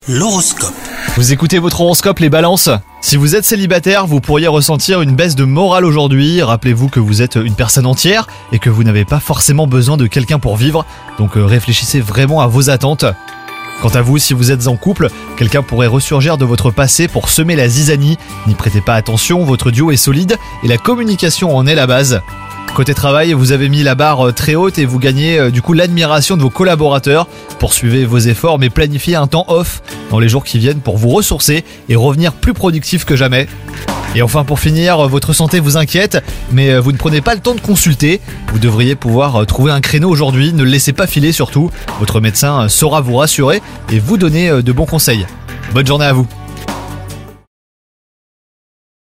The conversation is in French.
L'horoscope. Vous écoutez votre horoscope les balances ? Si vous êtes célibataire, vous pourriez ressentir une baisse de morale aujourd'hui. Rappelez-vous que vous êtes une personne entière et que vous n'avez pas forcément besoin de quelqu'un pour vivre. Donc réfléchissez vraiment à vos attentes. Quant à vous, si vous êtes en couple, quelqu'un pourrait ressurgir de votre passé pour semer la zizanie. N'y prêtez pas attention, votre duo est solide et la communication en est la base. Côté travail, vous avez mis la barre très haute et vous gagnez du coup l'admiration de vos collaborateurs. Poursuivez vos efforts mais planifiez un temps off dans les jours qui viennent pour vous ressourcer et revenir plus productif que jamais. Et enfin pour finir, votre santé vous inquiète mais vous ne prenez pas le temps de consulter. Vous devriez pouvoir trouver un créneau aujourd'hui, ne le laissez pas filer surtout. Votre médecin saura vous rassurer et vous donner de bons conseils. Bonne journée à vous.